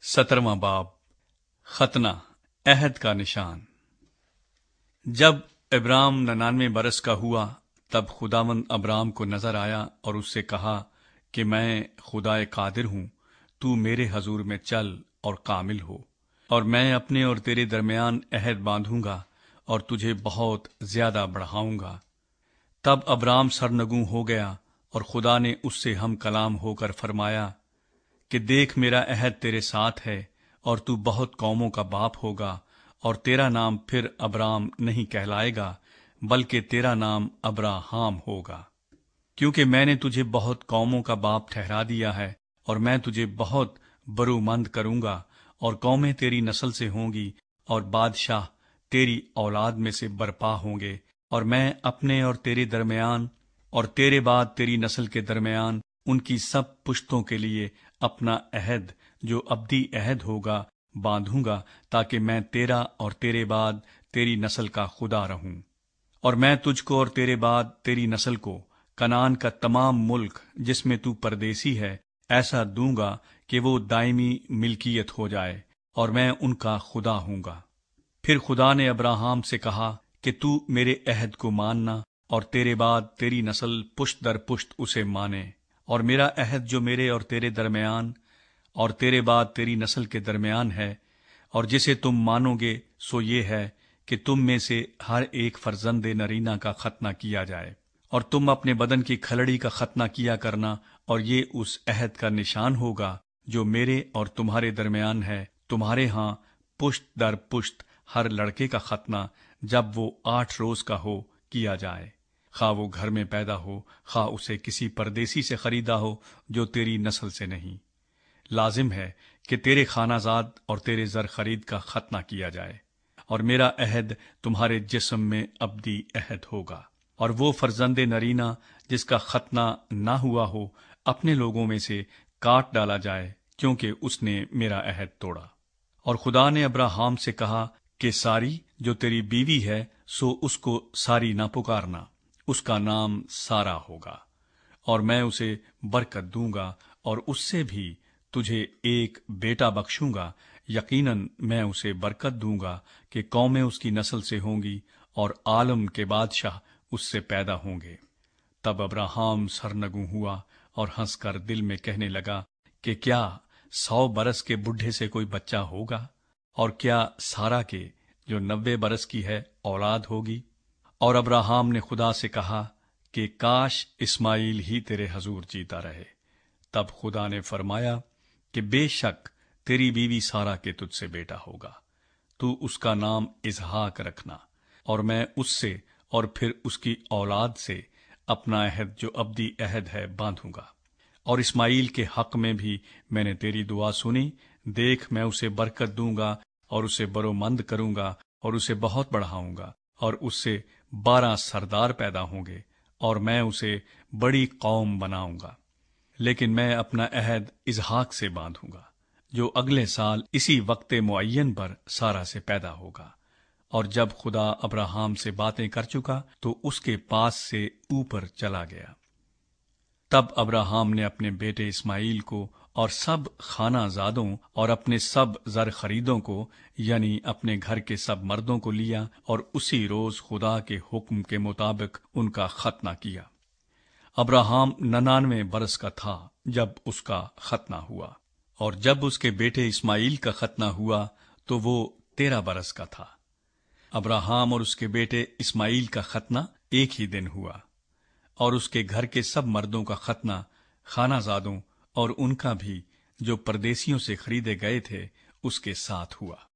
17واں باب ختنہ عہد کا نشان۔ جب ابرام 99 برس کا ہوا تب خداوند ابرام کو نظر آیا اور اس سے کہا کہ میں خدائے قادر ہوں، تو میرے حضور میں چل اور کامل ہو، اور میں اپنے اور تیرے درمیان عہد باندھوں گا اور تجھے بہت زیادہ بڑھاؤں گا۔ تب ابرام سرنگوں ہو گیا اور خدا نے اس سے ہم کلام ہو کر فرمایا کہ دیکھ میرا عہد تیرے ساتھ ہے اور تو بہت قوموں کا باپ ہوگا، اور تیرا نام پھر ابرام نہیں کہلائے گا بلکہ تیرا نام ابراہام ہوگا، کیونکہ میں نے تجھے بہت قوموں کا باپ ٹھہرا دیا ہے، اور میں تجھے بہت برومند کروں گا، اور قومیں تیری نسل سے ہوں گی اور بادشاہ تیری اولاد میں سے برپا ہوں گے، اور میں اپنے اور تیرے درمیان اور تیرے بعد تیری نسل کے درمیان ان کی سب پشتوں کے لیے اپنا عہد جو ابدی عہد ہوگا باندھوں گا، تاکہ میں تیرا اور تیرے بعد تیری نسل کا خدا رہوں، اور میں تجھ کو اور تیرے بعد تیری نسل کو کنعان کا تمام ملک جس میں تو پردیسی ہے ایسا دوں گا کہ وہ دائمی ملکیت ہو جائے، اور میں ان کا خدا ہوں گا۔ پھر خدا نے ابراہام سے کہا کہ تو میرے عہد کو ماننا اور تیرے بعد تیری نسل پشت در پشت اسے مانے، اور میرا عہد جو میرے اور تیرے درمیان اور تیرے بعد تیری نسل کے درمیان ہے اور جسے تم مانو گے سو یہ ہے کہ تم میں سے ہر ایک فرزند نرینہ کا ختنہ کیا جائے، اور تم اپنے بدن کی کھلڑی کا ختنہ کیا کرنا، اور یہ اس عہد کا نشان ہوگا جو میرے اور تمہارے درمیان ہے، تمہارے ہاں پشت در پشت ہر لڑکے کا ختنہ جب وہ 8 روز کا ہو کیا جائے، خواہ وہ گھر میں پیدا ہو خواہ اسے کسی پردیسی سے خریدا ہو جو تیری نسل سے نہیں۔ لازم ہے کہ تیرے خانہ زاد اور تیرے زر خرید کا ختنہ کیا جائے، اور میرا عہد تمہارے جسم میں ابدی عہد ہوگا، اور وہ فرزند نرینہ جس کا ختنہ نہ ہوا ہو اپنے لوگوں میں سے کاٹ ڈالا جائے، کیونکہ اس نے میرا عہد توڑا۔ اور خدا نے ابراہام سے کہا کہ ساری جو تیری بیوی ہے سو اس کو ساری نہ پکارنا، اس کا نام سارا ہوگا، اور میں اسے برکت دوں گا اور اس سے بھی تجھے ایک بیٹا بخشوں گا، یقیناً میں اسے برکت دوں گا کہ قومیں اس کی نسل سے ہوں گی اور عالم کے بادشاہ اس سے پیدا ہوں گے۔ تب ابراہام سرنگوں ہوا اور ہنس کر دل میں کہنے لگا کہ کیا 100 برس کے بڈھے سے کوئی بچہ ہوگا، اور کیا سارا کے جو 90 برس کی ہے اولاد ہوگی؟ اور ابراہام نے خدا سے کہا کہ کاش اسماعیل ہی تیرے حضور جیتا رہے۔ تب خدا نے فرمایا کہ بے شک تیری بیوی سارا کے تجھ سے بیٹا ہوگا، تو اس کا نام اسحاق رکھنا، اور میں اس سے اور پھر اس کی اولاد سے اپنا عہد جو ابدی عہد ہے باندھوں گا۔ اور اسماعیل کے حق میں بھی میں نے تیری دعا سنی، دیکھ میں اسے برکت دوں گا اور اسے برومند کروں گا اور اسے بہت بڑھاؤں گا، اور اس سے 12 سردار پیدا ہوں گے، اور میں اسے بڑی قوم بناؤں گا۔ لیکن میں اپنا عہد اسحاق سے باندھوں گا جو اگلے سال اسی وقت معین پر سارا سے پیدا ہوگا۔ اور جب خدا ابراہام سے باتیں کر چکا تو اس کے پاس سے اوپر چلا گیا۔ تب ابراہام نے اپنے بیٹے اسماعیل کو اور سب خانہ زادوں اور اپنے سب زر خریدوں کو، یعنی اپنے گھر کے سب مردوں کو لیا، اور اسی روز خدا کے حکم کے مطابق ان کا ختنہ کیا۔ ابراہام 99 برس کا تھا جب اس کا ختنہ ہوا، اور جب اس کے بیٹے اسماعیل کا ختنہ ہوا تو وہ 13 برس کا تھا۔ ابراہام اور اس کے بیٹے اسماعیل کا ختنہ ایک ہی دن ہوا، اور اس کے گھر کے سب مردوں کا ختنہ خانہ زادوں اور ان کا بھی جو پردیسیوں سے خریدے گئے تھے اس کے ساتھ ہوا۔